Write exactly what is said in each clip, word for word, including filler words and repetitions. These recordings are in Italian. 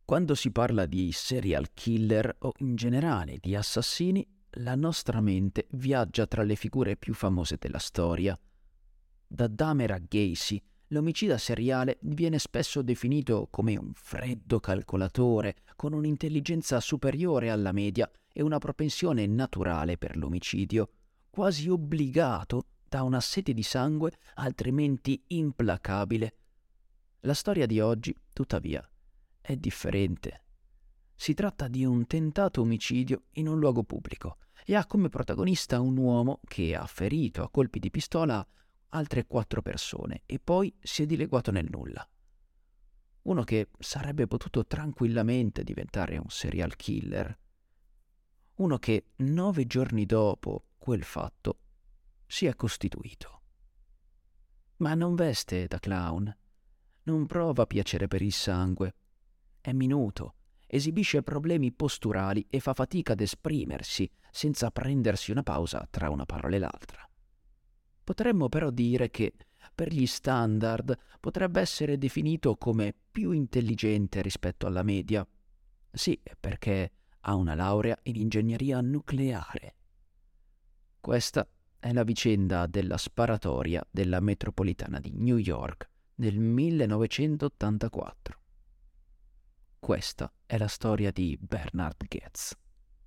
Quando si parla di serial killer o in generale di assassini, la nostra mente viaggia tra le figure più famose della storia. Da Dahmer a Gacy, l'omicida seriale viene spesso definito come un freddo calcolatore con un'intelligenza superiore alla media e una propensione naturale per l'omicidio, quasi obbligato da una sete di sangue altrimenti implacabile. La storia di oggi, tuttavia, è differente. Si tratta di un tentato omicidio in un luogo pubblico e ha come protagonista un uomo che ha ferito a colpi di pistola altre quattro persone e poi si è dileguato nel nulla. Uno che sarebbe potuto tranquillamente diventare un serial killer. Uno che nove giorni dopo quel fatto si è costituito. Ma non veste da clown, non prova piacere per il sangue. È minuto, esibisce problemi posturali e fa fatica ad esprimersi senza prendersi una pausa tra una parola e l'altra. Potremmo però dire che, per gli standard, potrebbe essere definito come più intelligente rispetto alla media. Sì, perché ha una laurea in ingegneria nucleare. Questa è la vicenda della sparatoria della metropolitana di New York nel millenovecentottantaquattro. Questa è la storia di Bernhard Goetz.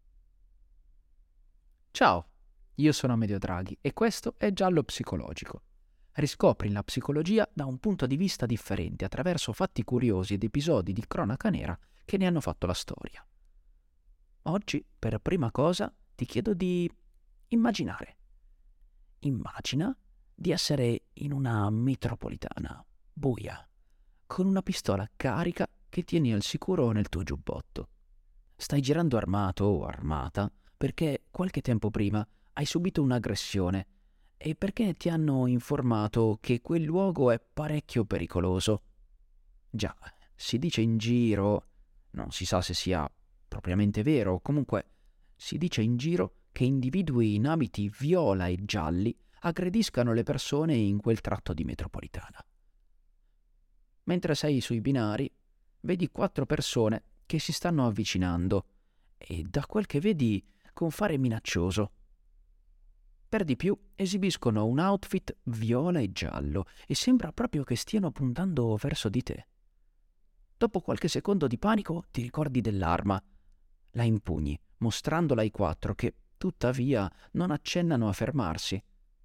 Ciao, io sono Amedeo Draghi e questo è Giallo Psicologico. Riscopri la psicologia da un punto di vista differente attraverso fatti curiosi ed episodi di cronaca nera che ne hanno fatto la storia. Oggi, per prima cosa, ti chiedo di immaginare. Immagina di essere in una metropolitana buia, con una pistola carica che tieni al sicuro nel tuo giubbotto. Stai girando armato o armata perché qualche tempo prima hai subito un'aggressione e perché ti hanno informato che quel luogo è parecchio pericoloso. Già, si dice in giro, non si sa se sia propriamente vero, comunque si dice in giro che individui in abiti viola e gialli aggrediscano le persone in quel tratto di metropolitana. Mentre sei sui binari, vedi quattro persone che si stanno avvicinando e, da quel che vedi, con fare minaccioso. Per di più, esibiscono un outfit viola e giallo e sembra proprio che stiano puntando verso di te. Dopo qualche secondo di panico ti ricordi dell'arma. La impugni, mostrandola ai quattro che, tuttavia, non accennano a fermarsi.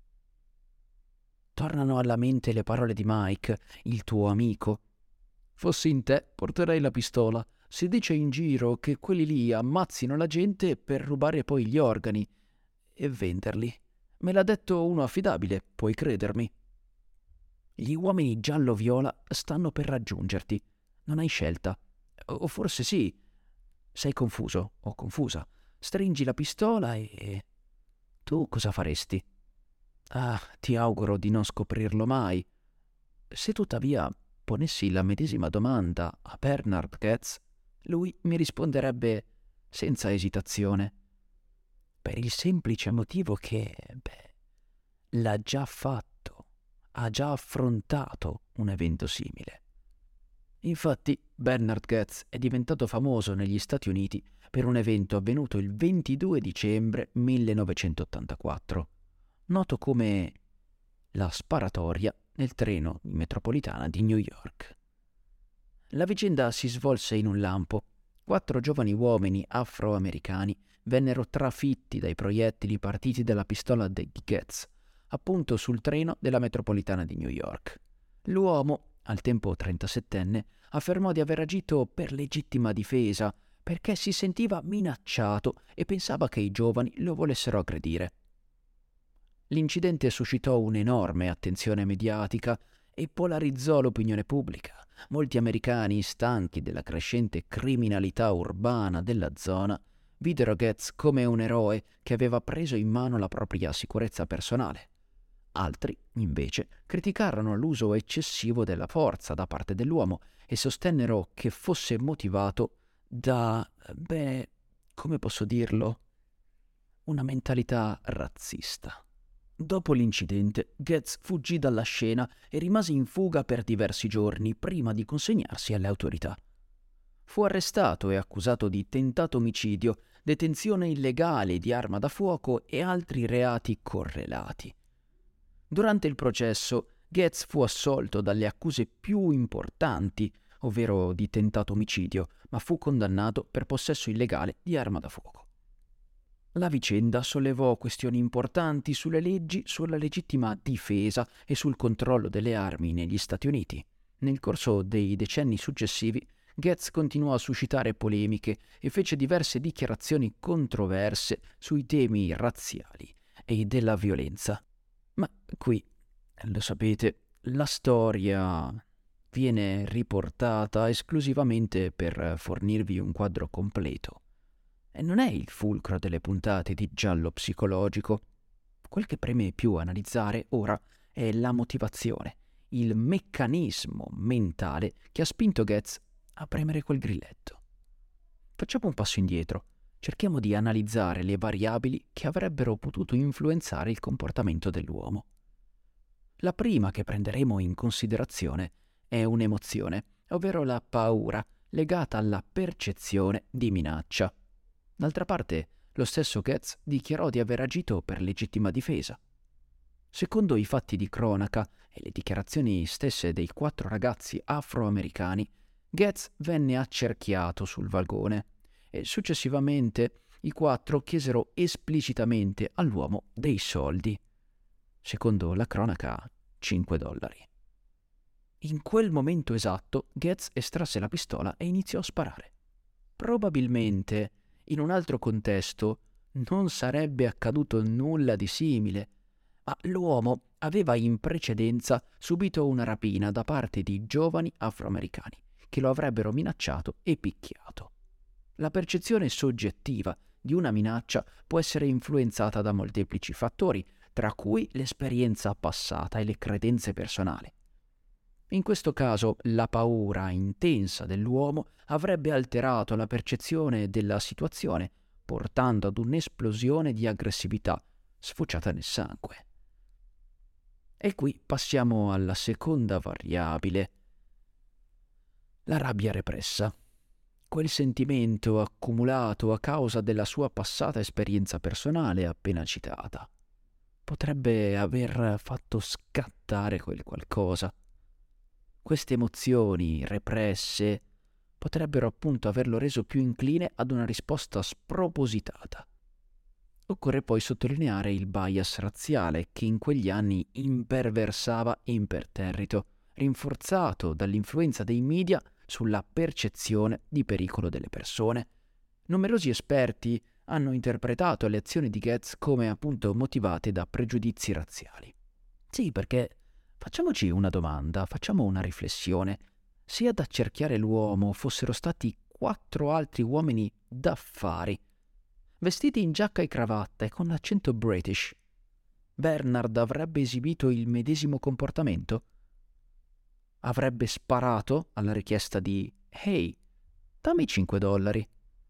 Tornano alla mente le parole di Mike, il tuo amico. Fossi in te, porterei la pistola. Si dice in giro che quelli lì ammazzino la gente per rubare poi gli organi e venderli. Me l'ha detto uno affidabile, puoi credermi. Gli uomini giallo-viola stanno per raggiungerti. Non hai scelta. O forse sì. Sei confuso o confusa. Stringi la pistola e... Tu cosa faresti? Ah, ti auguro di non scoprirlo mai. Se tuttavia ponessi la medesima domanda a Bernhard Goetz, lui mi risponderebbe senza esitazione. Per il semplice motivo che, beh, l'ha già fatto, ha già affrontato un evento simile. Infatti, Bernhard Goetz è diventato famoso negli Stati Uniti per un evento avvenuto il ventidue dicembre millenovecentottantaquattro, noto come la sparatoria nel treno in metropolitana di New York. La vicenda si svolse in un lampo. Quattro giovani uomini afroamericani vennero trafitti dai proiettili partiti dalla pistola di Goetz, appunto sul treno della metropolitana di New York. L'uomo, al tempo trentasettenne, affermò di aver agito per legittima difesa perché si sentiva minacciato e pensava che i giovani lo volessero aggredire. L'incidente suscitò un'enorme attenzione mediatica e polarizzò l'opinione pubblica. Molti americani, stanchi della crescente criminalità urbana della zona, videro Goetz come un eroe che aveva preso in mano la propria sicurezza personale. Altri, invece, criticarono l'uso eccessivo della forza da parte dell'uomo e sostennero che fosse motivato da, beh, come posso dirlo, una mentalità razzista. Dopo l'incidente, Goetz fuggì dalla scena e rimase in fuga per diversi giorni prima di consegnarsi alle autorità. Fu arrestato e accusato di tentato omicidio, detenzione illegale di arma da fuoco e altri reati correlati. Durante il processo, Getz fu assolto dalle accuse più importanti, ovvero di tentato omicidio, ma fu condannato per possesso illegale di arma da fuoco. La vicenda sollevò questioni importanti sulle leggi, sulla legittima difesa e sul controllo delle armi negli Stati Uniti. Nel corso dei decenni successivi, Getz continuò a suscitare polemiche e fece diverse dichiarazioni controverse sui temi razziali e della violenza. Ma qui, lo sapete, la storia viene riportata esclusivamente per fornirvi un quadro completo. E non è il fulcro delle puntate di giallo psicologico. Quel che preme più analizzare ora è la motivazione, il meccanismo mentale che ha spinto Getz a premere quel grilletto. Facciamo un passo indietro. Cerchiamo di analizzare le variabili che avrebbero potuto influenzare il comportamento dell'uomo. La prima che prenderemo in considerazione è un'emozione, ovvero la paura legata alla percezione di minaccia. D'altra parte, lo stesso Getz dichiarò di aver agito per legittima difesa. Secondo i fatti di cronaca e le dichiarazioni stesse dei quattro ragazzi afroamericani, Getz venne accerchiato sul vagone e successivamente i quattro chiesero esplicitamente all'uomo dei soldi. Secondo la cronaca, cinque dollari. In quel momento esatto, Getz estrasse la pistola e iniziò a sparare. Probabilmente, in un altro contesto, non sarebbe accaduto nulla di simile, ma l'uomo aveva in precedenza subito una rapina da parte di giovani afroamericani che lo avrebbero minacciato e picchiato. La percezione soggettiva di una minaccia può essere influenzata da molteplici fattori, tra cui l'esperienza passata e le credenze personali. In questo caso, la paura intensa dell'uomo avrebbe alterato la percezione della situazione, portando ad un'esplosione di aggressività sfociata nel sangue. E qui passiamo alla seconda variabile, la rabbia repressa. Quel sentimento accumulato a causa della sua passata esperienza personale appena citata potrebbe aver fatto scattare quel qualcosa. Queste emozioni represse potrebbero appunto averlo reso più incline ad una risposta spropositata. Occorre poi sottolineare il bias razziale che in quegli anni imperversava imperterrito, rinforzato dall'influenza dei media sulla percezione di pericolo delle persone. Numerosi esperti hanno interpretato le azioni di Getz come appunto motivate da pregiudizi razziali. Sì, perché facciamoci una domanda, facciamo una riflessione. Se ad accerchiare l'uomo fossero stati quattro altri uomini d'affari, vestiti in giacca e cravatta e con l'accento British, Bernard avrebbe esibito il medesimo comportamento? Avrebbe sparato alla richiesta di «Hey, dammi cinque dollari».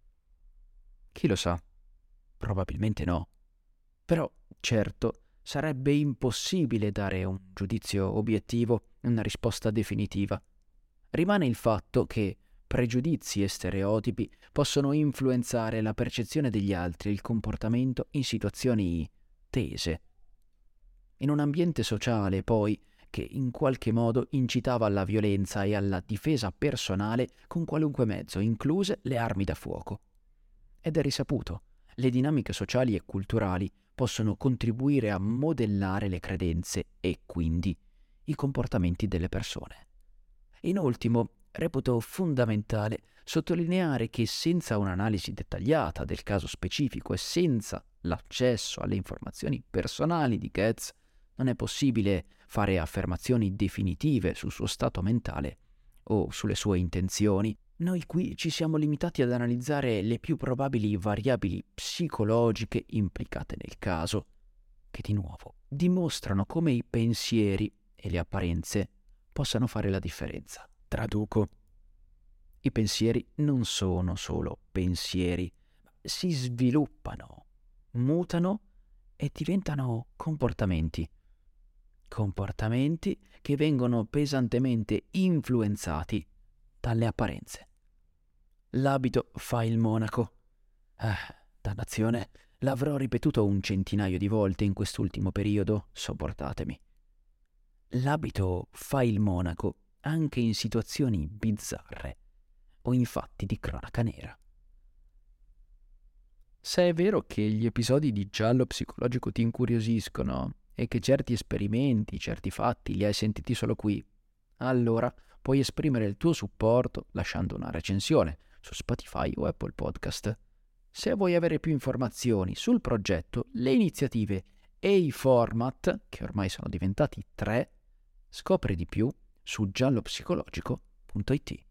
Chi lo sa? Probabilmente no. Però, certo, sarebbe impossibile dare un giudizio obiettivo, una risposta definitiva. Rimane il fatto che pregiudizi e stereotipi possono influenzare la percezione degli altri e il comportamento in situazioni tese. In un ambiente sociale, poi, che in qualche modo incitava alla violenza e alla difesa personale con qualunque mezzo, incluse le armi da fuoco. Ed è risaputo, le dinamiche sociali e culturali possono contribuire a modellare le credenze e, quindi, i comportamenti delle persone. In ultimo, reputo fondamentale sottolineare che senza un'analisi dettagliata del caso specifico e senza l'accesso alle informazioni personali di Getz, non è possibile fare affermazioni definitive sul suo stato mentale o sulle sue intenzioni. Noi qui ci siamo limitati ad analizzare le più probabili variabili psicologiche implicate nel caso, che di nuovo dimostrano come i pensieri e le apparenze possano fare la differenza. Traduco. I pensieri non sono solo pensieri, si sviluppano, mutano e diventano comportamenti. Comportamenti che vengono pesantemente influenzati dalle apparenze. L'abito fa il monaco. Ah, dannazione, l'avrò ripetuto un centinaio di volte in quest'ultimo periodo, sopportatemi. L'abito fa il monaco anche in situazioni bizzarre o in fatti di cronaca nera. Se è vero che gli episodi di giallo psicologico ti incuriosiscono e che certi esperimenti, certi fatti li hai sentiti solo qui, allora puoi esprimere il tuo supporto lasciando una recensione su Spotify o Apple Podcast. Se vuoi avere più informazioni sul progetto, le iniziative e i format, che ormai sono diventati tre, scopri di più su giallopsicologico punto it.